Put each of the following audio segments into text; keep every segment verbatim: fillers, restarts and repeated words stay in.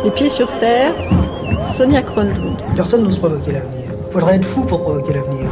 Les pieds sur terre, Sonia Kronlund. Personne n'ose provoquer l'avenir. Il faudrait être fou pour provoquer l'avenir.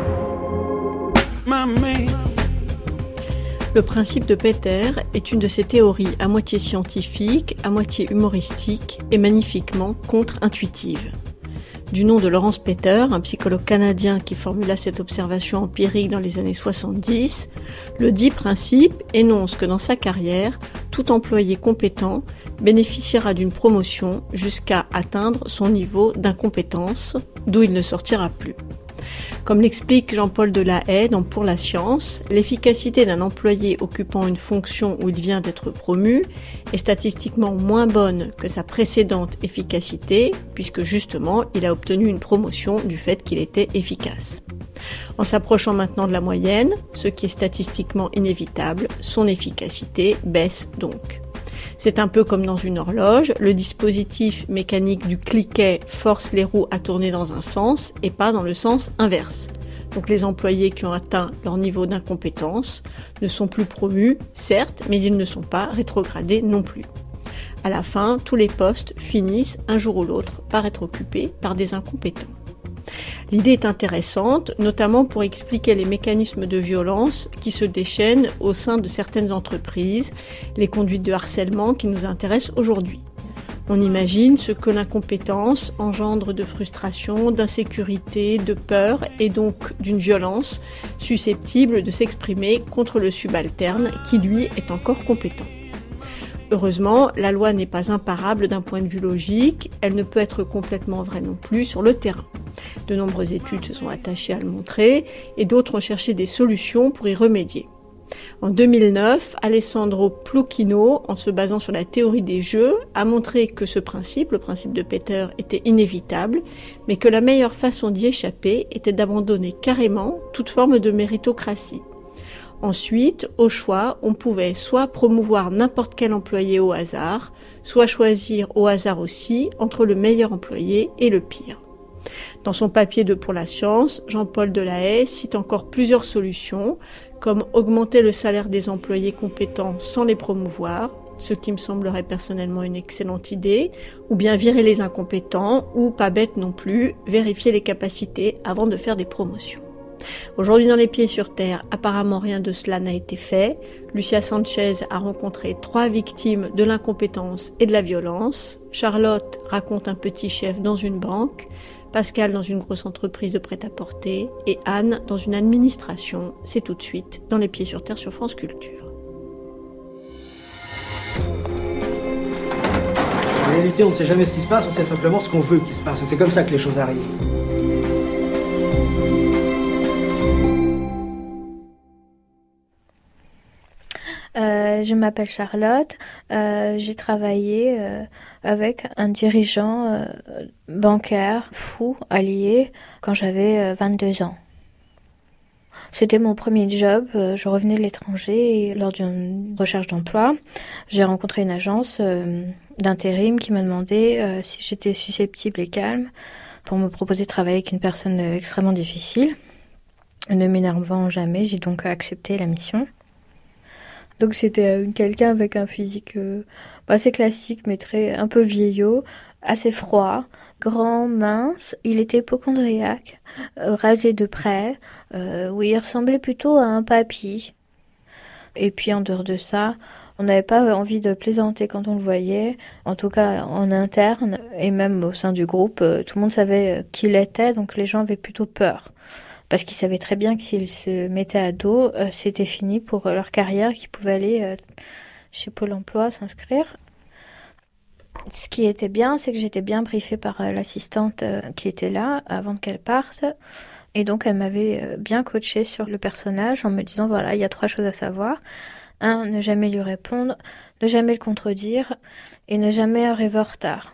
Le principe de Peter est une de ces théories à moitié scientifique, à moitié humoristique et magnifiquement contre-intuitive. Du nom de Lawrence Peter, un psychologue canadien qui formula cette observation empirique dans les années soixante-dix, le dit principe énonce que dans sa carrière, tout employé compétent bénéficiera d'une promotion jusqu'à atteindre son niveau d'incompétence, d'où il ne sortira plus. Comme l'explique Jean-Paul Delahaye dans Pour la science, l'efficacité d'un employé occupant une fonction où il vient d'être promu est statistiquement moins bonne que sa précédente efficacité, puisque justement il a obtenu une promotion du fait qu'il était efficace. En s'approchant maintenant de la moyenne, ce qui est statistiquement inévitable, son efficacité baisse donc. C'est un peu comme dans une horloge, le dispositif mécanique du cliquet force les roues à tourner dans un sens et pas dans le sens inverse. Donc les employés qui ont atteint leur niveau d'incompétence ne sont plus promus, certes, mais ils ne sont pas rétrogradés non plus. À la fin, tous les postes finissent un jour ou l'autre par être occupés par des incompétents. L'idée est intéressante, notamment pour expliquer les mécanismes de violence qui se déchaînent au sein de certaines entreprises, les conduites de harcèlement qui nous intéressent aujourd'hui. On imagine ce que l'incompétence engendre de frustration, d'insécurité, de peur et donc d'une violence susceptible de s'exprimer contre le subalterne qui lui est encore compétent. Heureusement, la loi n'est pas imparable d'un point de vue logique, elle ne peut être complètement vraie non plus sur le terrain. De nombreuses études se sont attachées à le montrer et d'autres ont cherché des solutions pour y remédier. En deux mille neuf, Alessandro Plukino, en se basant sur la théorie des jeux, a montré que ce principe, le principe de Peter, était inévitable, mais que la meilleure façon d'y échapper était d'abandonner carrément toute forme de méritocratie. Ensuite, au choix, on pouvait soit promouvoir n'importe quel employé au hasard, soit choisir au hasard aussi entre le meilleur employé et le pire. Dans son papier de Pour la science, Jean-Paul Delahaye cite encore plusieurs solutions, comme augmenter le salaire des employés compétents sans les promouvoir, ce qui me semblerait personnellement une excellente idée, ou bien virer les incompétents, ou pas bête non plus, vérifier les capacités avant de faire des promotions. Aujourd'hui, dans Les Pieds sur Terre, apparemment rien de cela n'a été fait. Lucia Sanchez a rencontré trois victimes de l'incompétence et de la violence. Charlotte raconte un petit chef dans une banque. Pascal dans une grosse entreprise de prêt-à-porter et Anne dans une administration. C'est tout de suite dans Les Pieds sur Terre sur France Culture. En réalité, on ne sait jamais ce qui se passe, on sait simplement ce qu'on veut qu'il se passe. Et c'est comme ça que les choses arrivent. Euh, je m'appelle Charlotte, euh, j'ai travaillé euh, avec un dirigeant euh, bancaire fou, allié, quand j'avais euh, vingt-deux ans. C'était mon premier job, euh, je revenais de l'étranger et lors d'une recherche d'emploi, j'ai rencontré une agence euh, d'intérim qui m'a demandé euh, si j'étais susceptible et calme pour me proposer de travailler avec une personne euh, extrêmement difficile. Ne m'énervant jamais, j'ai donc accepté la mission. Donc c'était euh, quelqu'un avec un physique euh, assez classique, mais très un peu vieillot, assez froid, grand, mince. Il était hypocondriaque, euh, rasé de près. Euh, oui, il ressemblait plutôt à un papy. Et puis en dehors de ça, on n'avait pas envie de plaisanter quand on le voyait. En tout cas en interne et même au sein du groupe, euh, tout le monde savait qui il était, donc les gens avaient plutôt peur. Parce qu'ils savaient très bien que s'ils se mettaient à dos, euh, c'était fini pour leur carrière, qu'ils pouvaient aller euh, chez Pôle emploi s'inscrire. Ce qui était bien, c'est que j'étais bien briefée par euh, l'assistante euh, qui était là avant qu'elle parte. Et donc, elle m'avait euh, bien coachée sur le personnage en me disant, voilà, il y a trois choses à savoir. Un, ne jamais lui répondre, ne jamais le contredire et ne jamais arriver en retard.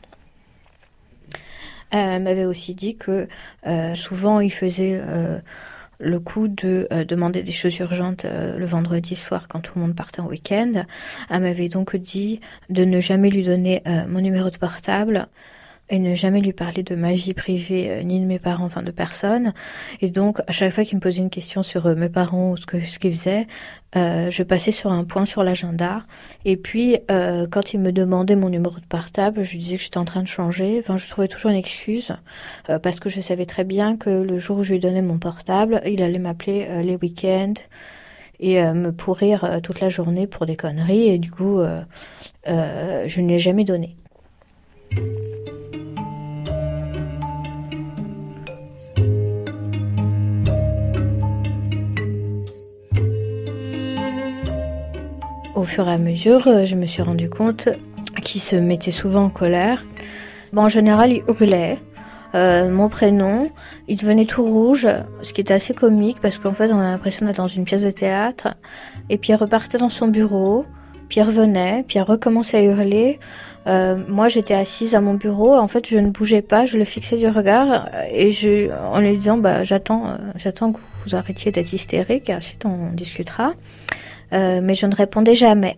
Elle m'avait aussi dit que euh, souvent il faisait euh, le coup de euh, demander des choses urgentes euh, le vendredi soir quand tout le monde partait en week-end. Elle m'avait donc dit de ne jamais lui donner euh, mon numéro de portable et ne jamais lui parler de ma vie privée, euh, ni de mes parents, enfin de personne. Et donc, à chaque fois qu'il me posait une question sur euh, mes parents ou ce que ce qu'ils faisaient, euh, je passais sur un point sur l'agenda. Et puis, euh, quand il me demandait mon numéro de portable, je lui disais que j'étais en train de changer. Enfin, je trouvais toujours une excuse, euh, parce que je savais très bien que le jour où je lui donnais mon portable, il allait m'appeler euh, les week-ends et euh, me pourrir euh, toute la journée pour des conneries. Et du coup, euh, euh, je ne l'ai jamais donné. Au fur et à mesure, je me suis rendu compte qu'il se mettait souvent en colère. Bon, en général, il hurlait. Euh, mon prénom, il devenait tout rouge, ce qui était assez comique parce qu'en fait, on a l'impression d'être dans une pièce de théâtre. Et puis, il repartait dans son bureau, puis il revenait, puis il recommençait à hurler. Euh, moi, j'étais assise à mon bureau. En fait, je ne bougeais pas, je le fixais du regard et je, en lui disant, bah, j'attends, euh, j'attends que vous arrêtiez d'être hystérique et ensuite on discutera. Euh, mais je ne répondais jamais.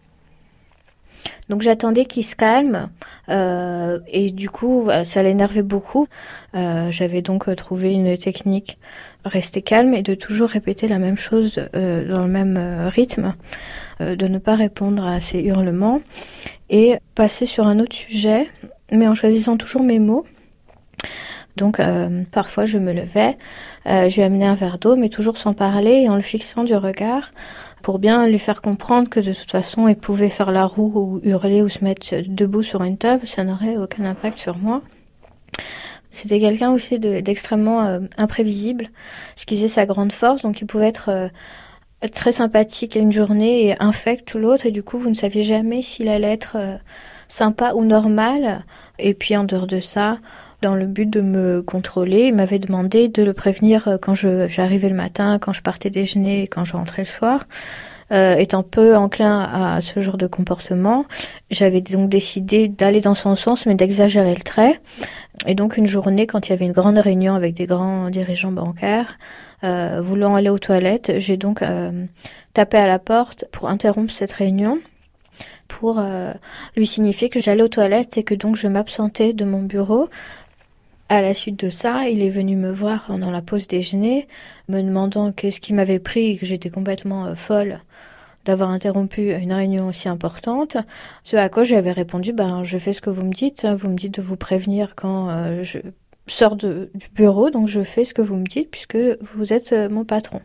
Donc j'attendais qu'il se calme euh, et du coup ça l'énervait beaucoup. Euh, j'avais donc trouvé une technique, rester calme et de toujours répéter la même chose euh, dans le même euh, rythme, euh, de ne pas répondre à ses hurlements et passer sur un autre sujet, mais en choisissant toujours mes mots. Donc euh, parfois je me levais, euh, je lui amenais un verre d'eau, mais toujours sans parler et en le fixant du regard, pour bien lui faire comprendre que de toute façon, il pouvait faire la roue ou hurler ou se mettre debout sur une table, ça n'aurait aucun impact sur moi. C'était quelqu'un aussi de, d'extrêmement euh, imprévisible, ce qui faisait sa grande force, donc il pouvait être euh, très sympathique une journée et infect l'autre, et du coup, vous ne saviez jamais s'il allait être euh, sympa ou normal. Et puis, en dehors de ça, dans le but de me contrôler, il m'avait demandé de le prévenir quand je, j'arrivais le matin, quand je partais déjeuner et quand je rentrais le soir. Euh, étant peu enclin à ce genre de comportement, j'avais donc décidé d'aller dans son sens, mais d'exagérer le trait. Et donc une journée, quand il y avait une grande réunion avec des grands dirigeants bancaires, euh, voulant aller aux toilettes, j'ai donc euh, tapé à la porte pour interrompre cette réunion, pour euh, lui signifier que j'allais aux toilettes et que donc je m'absentais de mon bureau. À la suite de ça, il est venu me voir pendant la pause déjeuner, me demandant qu'est-ce qui m'avait pris et que j'étais complètement euh, folle d'avoir interrompu une réunion aussi importante. Ce à quoi j'avais répondu, ben, je fais ce que vous me dites, vous me dites de vous prévenir quand euh, je sors de, du bureau, donc je fais ce que vous me dites puisque vous êtes euh, mon patron.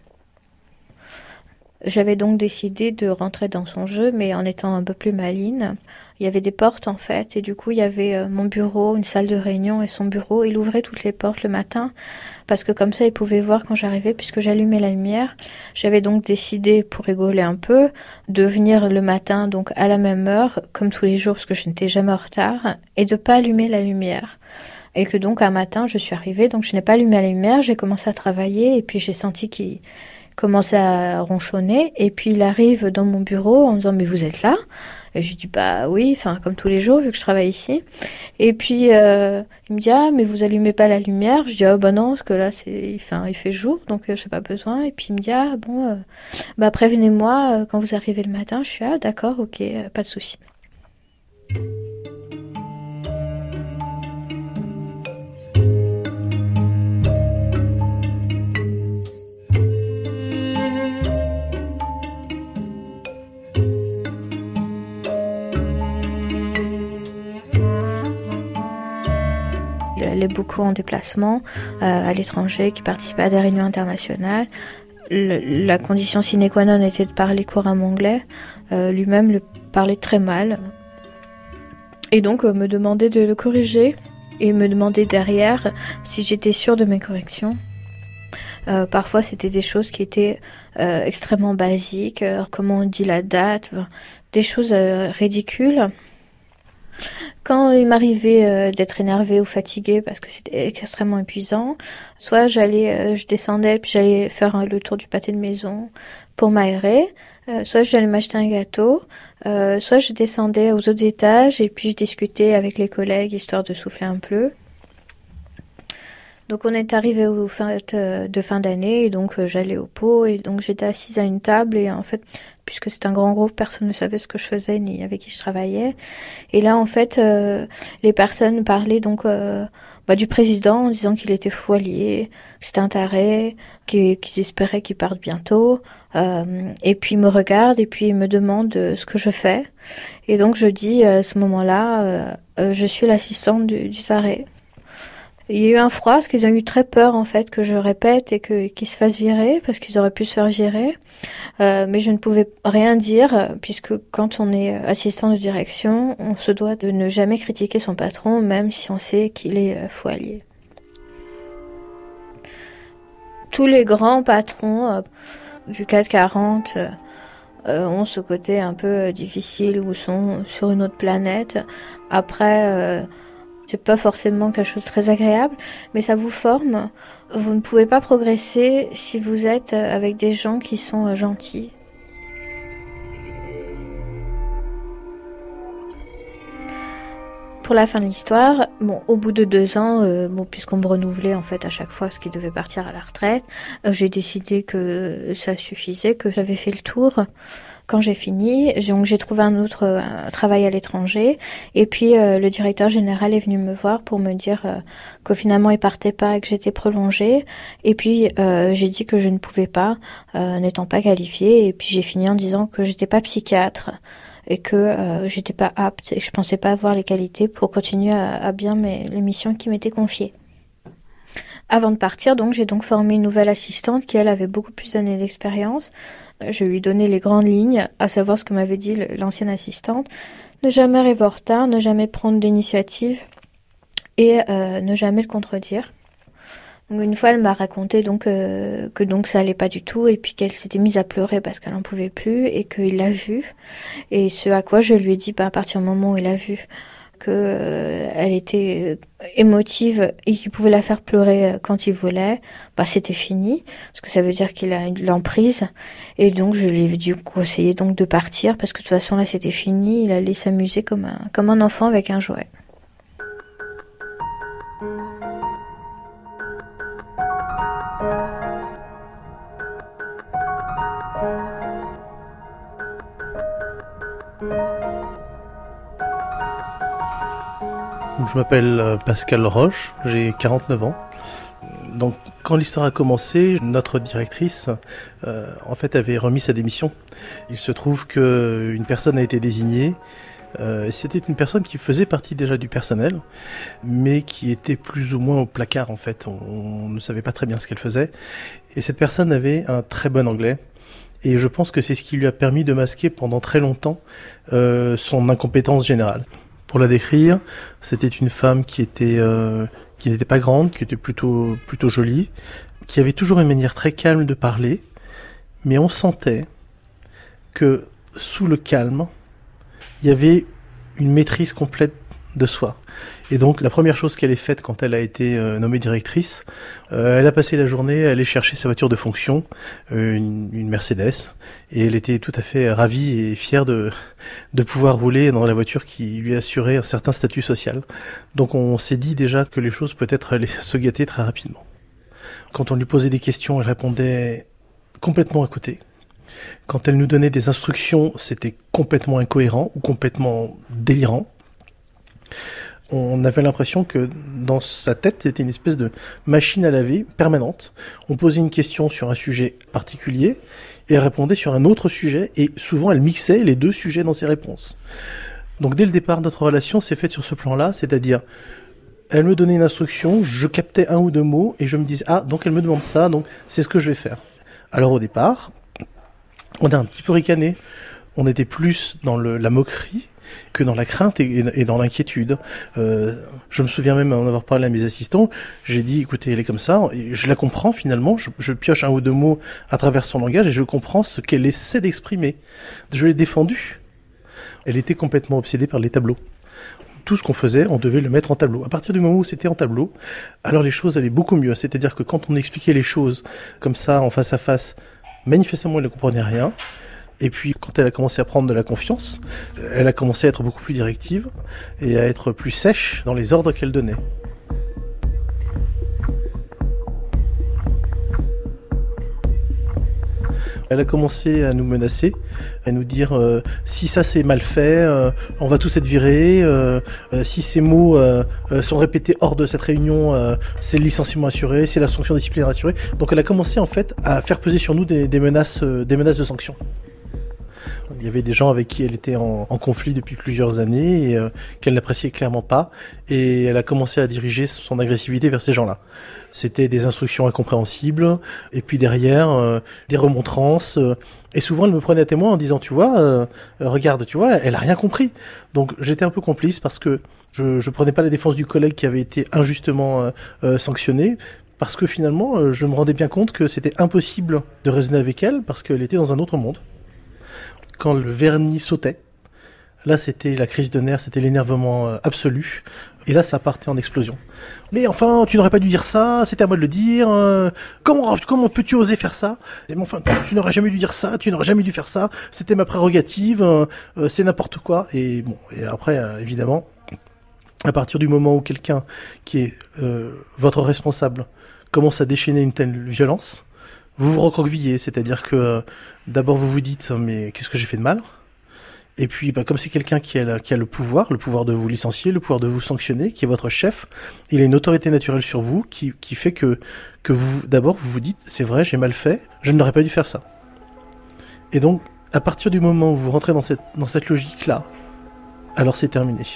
J'avais donc décidé de rentrer dans son jeu, mais en étant un peu plus maligne. Il y avait des portes en fait, et du coup il y avait euh, mon bureau, une salle de réunion et son bureau. Il ouvrait toutes les portes le matin, parce que comme ça il pouvait voir quand j'arrivais, puisque j'allumais la lumière. J'avais donc décidé, pour rigoler un peu, de venir le matin donc à la même heure, comme tous les jours, parce que je n'étais jamais en retard, et de pas allumer la lumière. Et que donc un matin je suis arrivée, donc je n'ai pas allumé la lumière, j'ai commencé à travailler, et puis j'ai senti qu'il commençait à ronchonner, et puis il arrive dans mon bureau en disant « mais vous êtes là ?» Et je lui dis « bah oui, enfin comme tous les jours vu que je travaille ici ». Et puis euh, il me dit « ah mais vous allumez pas la lumière ?» Je dis « ah bah non, parce que là c'est, enfin, il fait jour, donc euh, j'ai pas besoin ». Et puis il me dit « ah bon, euh, bah prévenez-moi euh, quand vous arrivez le matin ». Je suis « ah d'accord, ok, euh, pas de souci ». Il allait beaucoup en déplacement euh, à l'étranger, qui participait à des réunions internationales. Le, la condition sine qua non était de parler couramment anglais. Euh, lui-même le parlait très mal. Et donc euh, me demandait de le corriger et me demandait derrière si j'étais sûre de mes corrections. Euh, parfois c'était des choses qui étaient euh, extrêmement basiques, euh, comment on dit la date, euh, des choses euh, ridicules. Quand il m'arrivait euh, d'être énervée ou fatiguée parce que c'était extrêmement épuisant, soit j'allais, euh, je descendais puis j'allais faire euh, le tour du pâté de maison pour m'aérer, euh, soit j'allais m'acheter un gâteau, euh, soit je descendais aux autres étages et puis je discutais avec les collègues histoire de souffler un peu. Donc on est arrivé aux fêtes de fin d'année et donc euh, j'allais au pot et donc j'étais assise à une table et en fait puisque c'est un grand groupe, personne ne savait ce que je faisais ni avec qui je travaillais. Et là, en fait, euh, les personnes parlaient donc euh, bah, du président en disant qu'il était fou allié, que c'était un taré, qu'ils, qu'ils espéraient qu'il parte bientôt. Euh, et puis ils me regardent et puis ils me demandent euh, ce que je fais. Et donc je dis à ce moment-là, euh, euh, je suis l'assistante du, du taré. Il y a eu un froid parce qu'ils ont eu très peur en fait que je répète et que, qu'ils se fassent virer parce qu'ils auraient pu se faire virer. Euh, mais je ne pouvais rien dire puisque quand on est assistant de direction, on se doit de ne jamais critiquer son patron même si on sait qu'il est euh, fou allié. Tous les grands patrons euh, du C A C quarante euh, euh, ont ce côté un peu euh, difficile ou sont sur une autre planète. Après... Euh, C'est pas forcément quelque chose de très agréable, mais ça vous forme. Vous ne pouvez pas progresser si vous êtes avec des gens qui sont gentils. Pour la fin de l'histoire, bon, au bout de deux ans, euh, bon, puisqu'on me renouvelait en fait à chaque fois ce qui devait partir à la retraite, euh, j'ai décidé que ça suffisait, que j'avais fait le tour. Quand j'ai fini, donc j'ai trouvé un autre euh, travail à l'étranger et puis euh, le directeur général est venu me voir pour me dire euh, que finalement il partait pas et que j'étais prolongée et puis euh, j'ai dit que je ne pouvais pas euh, n'étant pas qualifiée et puis j'ai fini en disant que j'étais pas psychiatre et que euh, j'étais pas apte et que je pensais pas avoir les qualités pour continuer à, à bien mes, les missions qui m'étaient confiées. Avant de partir, donc j'ai donc formé une nouvelle assistante qui elle avait beaucoup plus d'années d'expérience. Je lui donnais les grandes lignes, à savoir ce que m'avait dit l'ancienne assistante. Ne jamais arriver en retard, ne jamais prendre d'initiative et euh, ne jamais le contredire. Donc une fois, elle m'a raconté donc, euh, que donc ça allait pas du tout et puis qu'elle s'était mise à pleurer parce qu'elle n'en pouvait plus et qu'il l'a vu. Et ce à quoi je lui ai dit, bah, à partir du moment où il a vu qu'elle euh, était émotive et qu'il pouvait la faire pleurer quand il voulait, bah c'était fini, parce que ça veut dire qu'il a une l'emprise. Et donc je lui ai dû conseiller donc de partir, parce que de toute façon là c'était fini, il allait s'amuser comme un, comme un enfant avec un jouet. Je m'appelle Pascal Roche, j'ai quarante-neuf ans. Donc, quand l'histoire a commencé, notre directrice, euh, en fait, avait remis sa démission. Il se trouve qu'une personne a été désignée. Euh, c'était une personne qui faisait partie déjà du personnel, mais qui était plus ou moins au placard, en fait. On, on ne savait pas très bien ce qu'elle faisait. Et cette personne avait un très bon anglais. Et je pense que c'est ce qui lui a permis de masquer pendant très longtemps euh, son incompétence générale. Pour la décrire, c'était une femme qui était euh, qui n'était pas grande, qui était plutôt plutôt jolie, qui avait toujours une manière très calme de parler, mais on sentait que sous le calme, il y avait une maîtrise complète de soi. Et donc la première chose qu'elle ait faite quand elle a été euh, nommée directrice, euh, elle a passé la journée à aller chercher sa voiture de fonction, euh, une, une Mercedes, et elle était tout à fait ravie et fière de, de pouvoir rouler dans la voiture qui lui assurait un certain statut social. Donc on s'est dit déjà que les choses peut-être allaient se gâter très rapidement. Quand on lui posait des questions, elle répondait complètement à côté. Quand elle nous donnait des instructions, c'était complètement incohérent ou complètement délirant. On avait l'impression que dans sa tête, c'était une espèce de machine à laver permanente. On posait une question sur un sujet particulier et elle répondait sur un autre sujet et souvent elle mixait les deux sujets dans ses réponses. Donc dès le départ, notre relation s'est faite sur ce plan-là, c'est-à-dire elle me donnait une instruction, je captais un ou deux mots et je me disais « Ah, donc elle me demande ça, donc c'est ce que je vais faire ». Alors au départ, on a un petit peu ricané, on était plus dans le, la moquerie que dans la crainte et, et dans l'inquiétude. Euh, je me souviens même en avoir parlé à mes assistants, j'ai dit, écoutez, elle est comme ça, et je la comprends finalement, je, je pioche un ou deux mots à travers son langage et je comprends ce qu'elle essaie d'exprimer. Je l'ai défendue. Elle était complètement obsédée par les tableaux. Tout ce qu'on faisait, on devait le mettre en tableau. À partir du moment où c'était en tableau, alors les choses allaient beaucoup mieux. C'est-à-dire que quand on expliquait les choses comme ça, en face à face, manifestement, elle ne comprenait rien. Et puis, quand elle a commencé à prendre de la confiance, elle a commencé à être beaucoup plus directive et à être plus sèche dans les ordres qu'elle donnait. Elle a commencé à nous menacer, à nous dire euh, si ça c'est mal fait, euh, on va tous être virés, euh, euh, si ces mots euh, euh, sont répétés hors de cette réunion, euh, c'est le licenciement assuré, c'est la sanction disciplinaire assurée. Donc elle a commencé en fait à faire peser sur nous des, des menaces, euh, des menaces de sanctions. Il y avait des gens avec qui elle était en, en conflit depuis plusieurs années et euh, qu'elle n'appréciait clairement pas, et elle a commencé à diriger son agressivité vers ces gens-là. C'était des instructions incompréhensibles, et puis derrière, euh, des remontrances, euh, et souvent elle me prenait à témoin en disant, tu vois, euh, regarde, tu vois, elle a rien compris. Donc j'étais un peu complice parce que je, je prenais pas la défense du collègue qui avait été injustement euh, euh, sanctionné, parce que finalement, euh, je me rendais bien compte que c'était impossible de raisonner avec elle, parce qu'elle était dans un autre monde. Quand le vernis sautait, là c'était la crise de nerfs, c'était l'énervement euh, absolu, et là ça partait en explosion. Mais enfin, tu n'aurais pas dû dire ça, c'était à moi de le dire, euh, comment, comment peux-tu oser faire ça? Et, enfin, tu n'aurais jamais dû dire ça, tu n'aurais jamais dû faire ça, c'était ma prérogative, euh, euh, c'est n'importe quoi. Et bon, et après, euh, évidemment, à partir du moment où quelqu'un qui est euh, votre responsable commence à déchaîner une telle violence, vous vous recroquevillez, c'est-à-dire que euh, d'abord vous vous dites mais qu'est-ce que j'ai fait de mal? Et puis bah, comme c'est quelqu'un qui a, la, qui a le pouvoir, le pouvoir de vous licencier, le pouvoir de vous sanctionner, qui est votre chef, il a une autorité naturelle sur vous qui, qui fait que, que vous d'abord vous vous dites c'est vrai, j'ai mal fait, je n'aurais pas dû faire ça. Et donc à partir du moment où vous rentrez dans cette, dans cette logique-là, alors c'est terminé.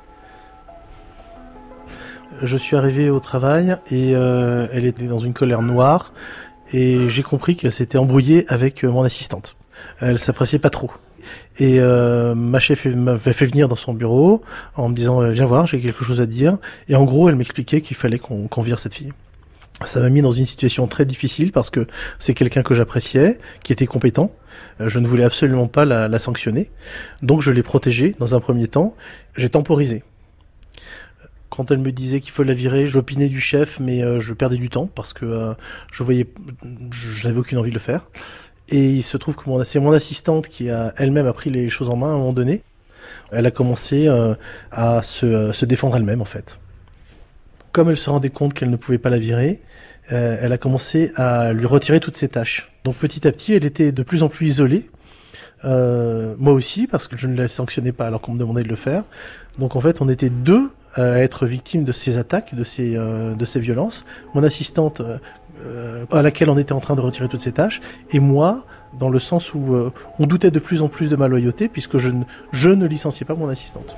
Je suis arrivé au travail et euh, elle était dans une colère noire. Et j'ai compris qu'elle s'était embrouillée avec mon assistante. Elle s'appréciait pas trop. Et euh, ma chef m'avait fait venir dans son bureau en me disant « Viens voir, j'ai quelque chose à te dire ». Et en gros, elle m'expliquait qu'il fallait qu'on, qu'on vire cette fille. Ça m'a mis dans une situation très difficile parce que c'est quelqu'un que j'appréciais, qui était compétent. Je ne voulais absolument pas la, la sanctionner. Donc je l'ai protégée dans un premier temps. J'ai temporisé. Quand elle me disait qu'il faut la virer, j'opinais du chef, mais euh, je perdais du temps parce que euh, je voyais, je n'avais aucune envie de le faire. Et il se trouve que mon, c'est mon assistante qui a elle-même a pris les choses en main à un moment donné. Elle a commencé euh, à se, euh, se défendre elle-même en fait. Comme elle se rendait compte qu'elle ne pouvait pas la virer, euh, elle a commencé à lui retirer toutes ses tâches. Donc petit à petit, elle était de plus en plus isolée. Euh, moi aussi, parce que je ne la sanctionnais pas alors qu'on me demandait de le faire. Donc en fait, on était deux à être victime de ces attaques, de ces, euh, de ces violences. Mon assistante, euh, à laquelle on était en train de retirer toutes ses tâches, et moi, dans le sens où euh, on doutait de plus en plus de ma loyauté, puisque je ne, je ne licenciais pas mon assistante.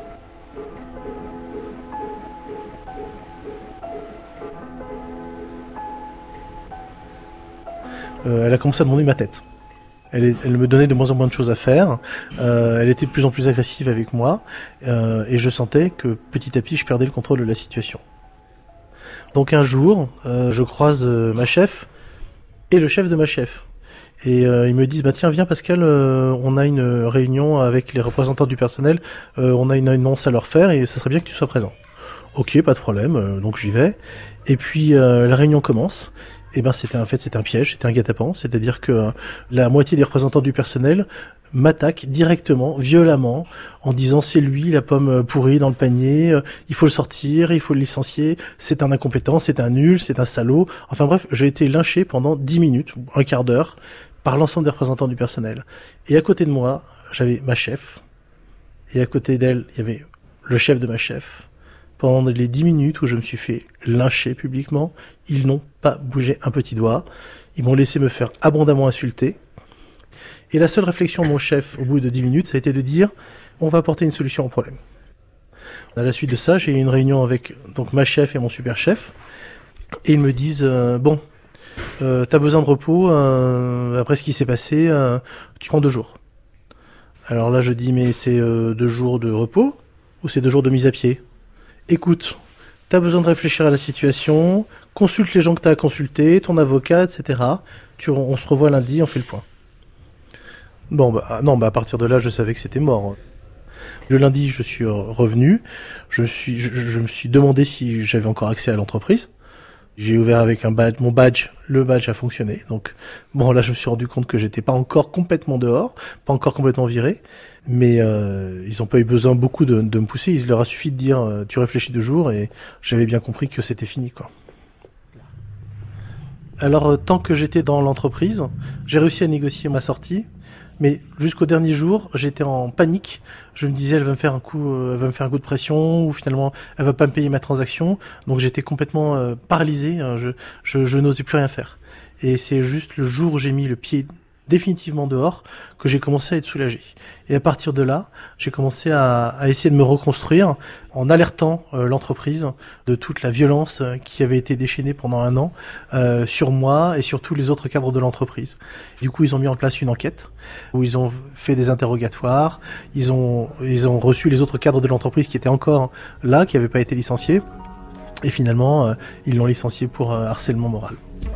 Euh, elle a commencé à demander ma tête. Elle, elle me donnait de moins en moins de choses à faire, euh, elle était de plus en plus agressive avec moi, euh, et je sentais que petit à petit je perdais le contrôle de la situation. Donc un jour, euh, je croise euh, ma chef et le chef de ma chef. Et euh, ils me disent, bah tiens, viens Pascal, euh, on a une réunion avec les représentants du personnel, euh, on a une annonce à leur faire et ça serait bien que tu sois présent. Ok, pas de problème, euh, donc j'y vais. Et puis euh, la réunion commence. Et ben c'était en fait c'était un piège, c'était un guet-apens, c'est-à-dire que euh, la moitié des représentants du personnel m'attaquent directement, violemment, en disant c'est lui la pomme pourrie dans le panier, euh, il faut le sortir, il faut le licencier, c'est un incompétent, c'est un nul, c'est un salaud. Enfin bref, j'ai été lynché pendant dix minutes, un quart d'heure, par l'ensemble des représentants du personnel. Et à côté de moi, j'avais ma chef, et à côté d'elle, il y avait le chef de ma chef. Pendant les dix minutes où je me suis fait lyncher publiquement, ils n'ont pas bougé un petit doigt. Ils m'ont laissé me faire abondamment insulter. Et la seule réflexion de mon chef, au bout de dix minutes, ça a été de dire « on va apporter une solution au problème ». À la suite de ça, j'ai eu une réunion avec donc ma chef et mon super chef. Et ils me disent euh, « bon, euh, t'as besoin de repos, euh, après ce qui s'est passé, euh, tu prends deux jours ». Alors là, je dis « mais c'est euh, deux jours de repos ou c'est deux jours de mise à pied ?» Écoute, t'as besoin de réfléchir à la situation, consulte les gens que t'as à consulter, ton avocat, et cetera. Tu, on se revoit lundi, on fait le point. Bon, bah, non, bah, à partir de là, je savais que c'était mort. Le lundi, je suis revenu, je, suis, je, je me suis demandé si j'avais encore accès à l'entreprise. J'ai ouvert avec un badge, mon badge, le badge a fonctionné. Donc, bon, là, je me suis rendu compte que j'étais pas encore complètement dehors, pas encore complètement viré. Mais euh, ils n'ont pas eu besoin beaucoup de, de me pousser. Il leur a suffi de dire euh, tu réfléchis deux jours et j'avais bien compris que c'était fini, quoi. Alors, tant que j'étais dans l'entreprise, j'ai réussi à négocier ma sortie. Mais jusqu'au dernier jour, j'étais en panique. Je me disais, elle va me faire un coup, euh, elle va me faire un coup de pression, ou finalement, elle va pas me payer ma transaction. Donc j'étais complètement euh, paralysé. Hein, je, je, je n'osais plus rien faire. Et c'est juste le jour où j'ai mis le pied définitivement dehors que j'ai commencé à être soulagé. Et à partir de là, j'ai commencé à, à essayer de me reconstruire en alertant euh, l'entreprise de toute la violence qui avait été déchaînée pendant un an euh, sur moi et sur tous les autres cadres de l'entreprise. Du coup, ils ont mis en place une enquête où ils ont fait des interrogatoires, ils ont, ils ont reçu les autres cadres de l'entreprise qui étaient encore là, qui n'avaient pas été licenciés, et finalement, euh, ils l'ont licencié pour euh, harcèlement moral.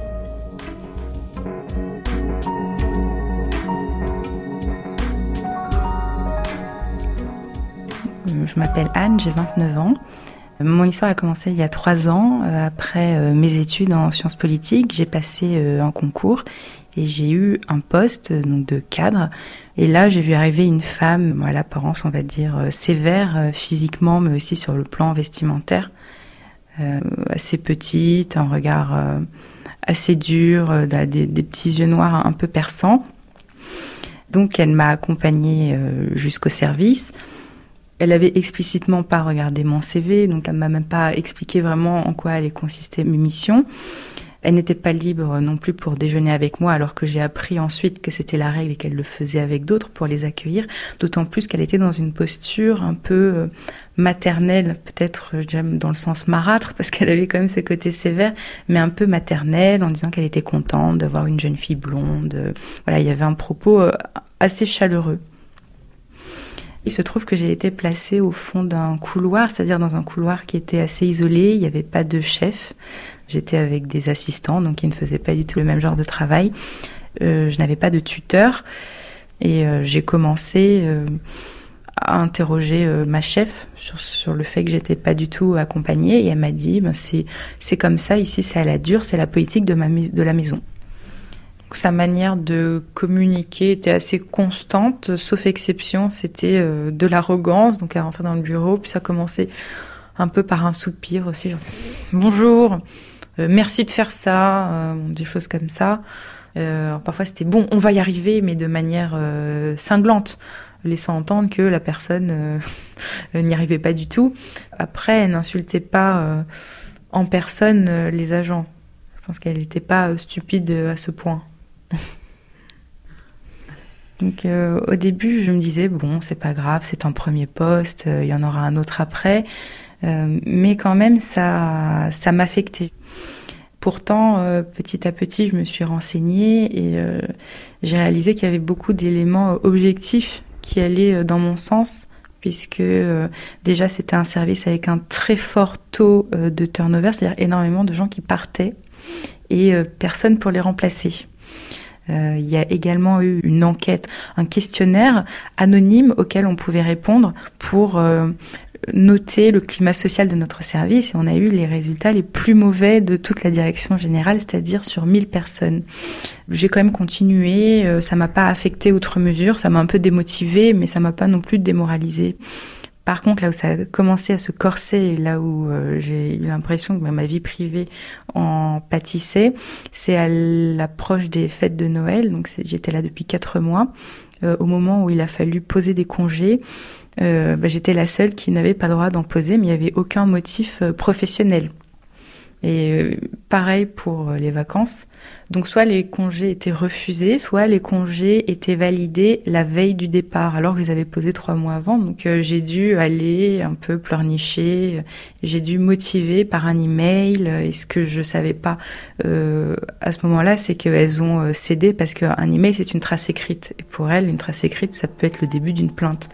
Je m'appelle Anne, j'ai vingt-neuf ans. Mon histoire a commencé il y a trois ans. Après mes études en sciences politiques, j'ai passé un concours et j'ai eu un poste donc, de cadre. Et là, j'ai vu arriver une femme à l'apparence, on va dire, sévère physiquement, mais aussi sur le plan vestimentaire. Euh, assez petite, un regard euh, assez dur, euh, des, des petits yeux noirs un peu perçants. Donc, elle m'a accompagnée euh, jusqu'au service. Elle avait explicitement pas regardé mon C V, donc elle m'a même pas expliqué vraiment en quoi allaient consister mes missions. Elle n'était pas libre non plus pour déjeuner avec moi, alors que j'ai appris ensuite que c'était la règle et qu'elle le faisait avec d'autres pour les accueillir. D'autant plus qu'elle était dans une posture un peu maternelle, peut-être je dirais dans le sens marâtre, parce qu'elle avait quand même ce côté sévère, mais un peu maternelle, en disant qu'elle était contente d'avoir une jeune fille blonde. Voilà, il y avait un propos assez chaleureux. Il se trouve que j'ai été placée au fond d'un couloir, c'est-à-dire dans un couloir qui était assez isolé, il n'y avait pas de chef. J'étais avec des assistants, donc ils ne faisaient pas du tout le même genre de travail. Euh, je n'avais pas de tuteur et euh, j'ai commencé euh, à interroger euh, ma chef sur, sur le fait que j'étais pas du tout accompagnée et elle m'a dit ben, c'est, c'est comme ça, ici c'est à la dure, c'est la politique de, ma, de la maison. Sa manière de communiquer était assez constante, sauf exception, c'était euh, de l'arrogance. Donc elle rentrait dans le bureau, puis ça commençait un peu par un soupir aussi, genre « Bonjour, euh, merci de faire ça euh, », des choses comme ça. Euh, alors parfois c'était « Bon, on va y arriver », mais de manière euh, cinglante, laissant entendre que la personne euh, n'y arrivait pas du tout. Après, elle n'insultait pas euh, en personne euh, les agents. Je pense qu'elle n'était pas euh, stupide à ce point. Donc euh, au début je me disais bon c'est pas grave, c'est un premier poste, il euh, y en aura un autre après, euh, mais quand même ça, ça m'affectait. Pourtant euh, petit à petit je me suis renseignée et euh, j'ai réalisé qu'il y avait beaucoup d'éléments objectifs qui allaient dans mon sens, puisque euh, déjà c'était un service avec un très fort taux euh, de turnover, c'est-à-dire énormément de gens qui partaient et euh, personne pour les remplacer. Euh, il y a également eu une enquête, un questionnaire anonyme auquel on pouvait répondre pour euh, noter le climat social de notre service. Et on a eu les résultats les plus mauvais de toute la direction générale, c'est-à-dire sur mille personnes. J'ai quand même continué, euh, ça m'a pas affecté outre mesure, ça m'a un peu démotivée, mais ça m'a pas non plus démoralisée. Par contre, là où ça a commencé à se corser et là où euh, j'ai eu l'impression que ma vie privée en pâtissait, c'est à l'approche des fêtes de Noël. Donc c'est, j'étais là depuis quatre mois. Euh, au moment où il a fallu poser des congés, euh, bah, j'étais la seule qui n'avait pas le droit d'en poser, mais il n'y avait aucun motif euh, professionnel. Et euh, pareil pour les vacances. Donc soit les congés étaient refusés, soit les congés étaient validés la veille du départ, alors que je les avais posés trois mois avant. Donc euh, j'ai dû aller un peu pleurnicher, j'ai dû motiver par un email. Et ce que je savais pas euh, à ce moment-là, c'est qu'elles ont cédé parce qu'un email c'est une trace écrite. Et pour elles, une trace écrite, ça peut être le début d'une plainte.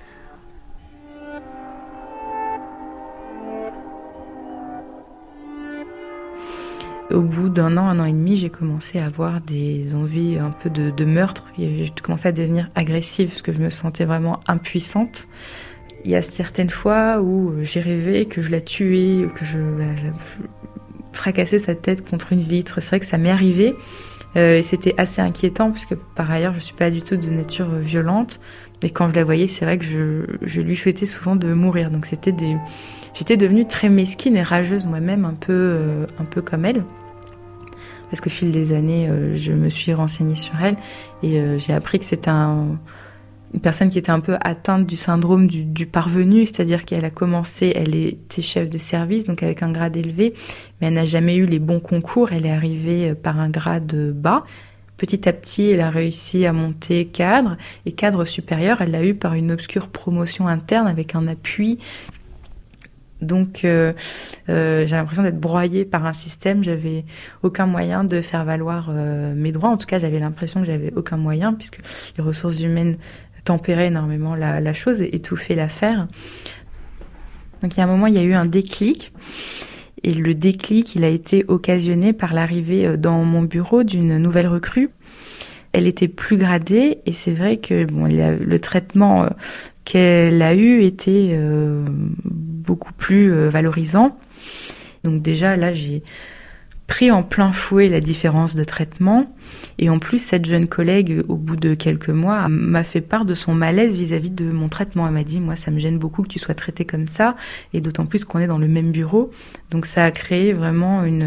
Au bout d'un an, un an et demi, j'ai commencé à avoir des envies un peu de, de meurtre. J'ai commencé à devenir agressive parce que je me sentais vraiment impuissante. Il y a certaines fois où j'ai rêvé que je la tuais, que je, je fracassais sa tête contre une vitre. C'est vrai que ça m'est arrivé euh, et c'était assez inquiétant parce que par ailleurs, je ne suis pas du tout de nature violente. Et quand je la voyais, c'est vrai que je, je lui souhaitais souvent de mourir. Donc c'était des... J'étais devenue très mesquine et rageuse moi-même, un peu, euh, un peu comme elle. parce qu'au fil des années, euh, je me suis renseignée sur elle et euh, j'ai appris que c'était un, une personne qui était un peu atteinte du syndrome du, du parvenu, c'est-à-dire qu'elle a commencé, elle était chef de service, donc avec un grade élevé, mais elle n'a jamais eu les bons concours, elle est arrivée par un grade bas. Petit à petit, elle a réussi à monter cadre, et cadre supérieur, elle l'a eu par une obscure promotion interne avec un appui. Donc, euh, euh, j'ai l'impression d'être broyée par un système. J'avais aucun moyen de faire valoir euh, mes droits. En tout cas, j'avais l'impression que j'avais aucun moyen, puisque les ressources humaines tempéraient énormément la, la chose et étouffaient l'affaire. Donc, il y a un moment, il y a eu un déclic. Et le déclic, il a été occasionné par l'arrivée dans mon bureau d'une nouvelle recrue. Elle était plus gradée et c'est vrai que bon, le traitement qu'elle a eu était euh, beaucoup plus euh, valorisant. Donc déjà, là, j'ai pris en plein fouet la différence de traitement. Et en plus, cette jeune collègue, au bout de quelques mois, m'a fait part de son malaise vis-à-vis de mon traitement. Elle m'a dit, moi, ça me gêne beaucoup que tu sois traitée comme ça, et d'autant plus qu'on est dans le même bureau. Donc ça a créé vraiment une,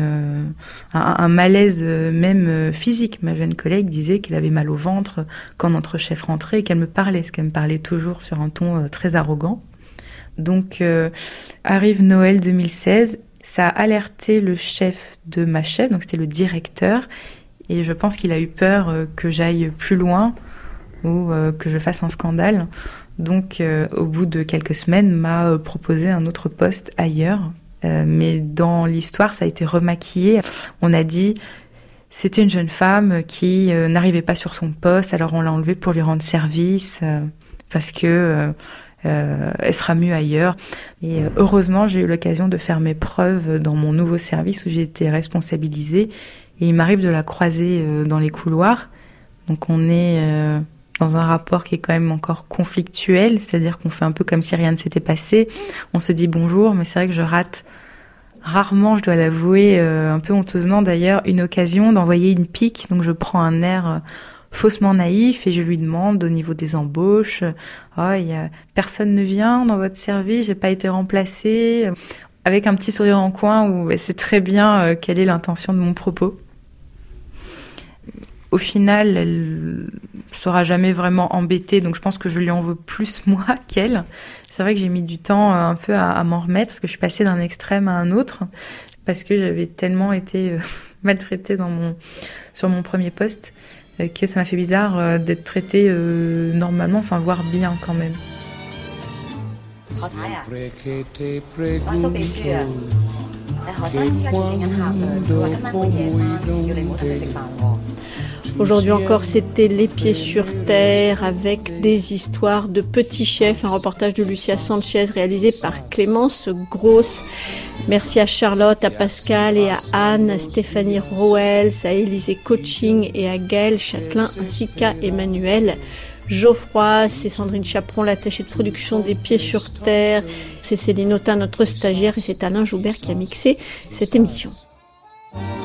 un, un malaise même physique. Ma jeune collègue disait qu'elle avait mal au ventre quand notre chef rentrait et qu'elle me parlait, ce qu'elle me parlait toujours sur un ton très arrogant. Donc euh, arrive Noël deux mille seize, ça a alerté le chef de ma chef, donc c'était le directeur, et je pense qu'il a eu peur euh, que j'aille plus loin ou euh, que je fasse un scandale. Donc euh, au bout de quelques semaines, m'a euh, proposé un autre poste ailleurs. Euh, mais dans l'histoire, ça a été remaquillé. On a dit c'était une jeune femme qui euh, n'arrivait pas sur son poste, alors on l'a enlevée pour lui rendre service euh, parce que euh, euh, elle sera mieux ailleurs. Et euh, heureusement, j'ai eu l'occasion de faire mes preuves dans mon nouveau service où j'ai été responsabilisée. Et il m'arrive de la croiser euh, dans les couloirs. Donc on est euh, dans un rapport qui est quand même encore conflictuel, c'est-à-dire qu'on fait un peu comme si rien ne s'était passé. On se dit bonjour, mais c'est vrai que je rate rarement, je dois l'avouer, euh, un peu honteusement d'ailleurs, une occasion d'envoyer une pique. Donc je prends un air euh, faussement naïf et je lui demande au niveau des embauches, oh, il y a personne ne vient dans votre service, j'ai pas été remplacée, avec un petit sourire en coin où elle sait très bien euh, quelle est l'intention de mon propos. Au final, elle ne sera jamais vraiment embêtée, donc je pense que je lui en veux plus moi qu'elle. C'est vrai que j'ai mis du temps euh, un peu à, à m'en remettre, parce que je suis passée d'un extrême à un autre, parce que j'avais tellement été euh, maltraitée dans mon, sur mon premier poste, euh, que ça m'a fait bizarre euh, d'être traitée euh, normalement, enfin voire bien quand même. 我睇啊，我收秘書啊，你何生依家仲整緊客㗎，佢話今晚會夜返，要你唔好同佢食飯喎。 Aujourd'hui encore, c'était Les Pieds sur Terre avec des histoires de petits chefs, un reportage de Lucia Sanchez réalisé par Clémence Grosse. Merci à Charlotte, à Pascal et à Anne, à Stéphanie Roels, à Élisée Coaching et à Gaëlle Châtelain ainsi qu'à Emmanuel Geoffroy. C'est Sandrine Chaperon, l'attachée de production des Pieds sur Terre. C'est Céline Autain, notre stagiaire, et c'est Alain Joubert qui a mixé cette émission.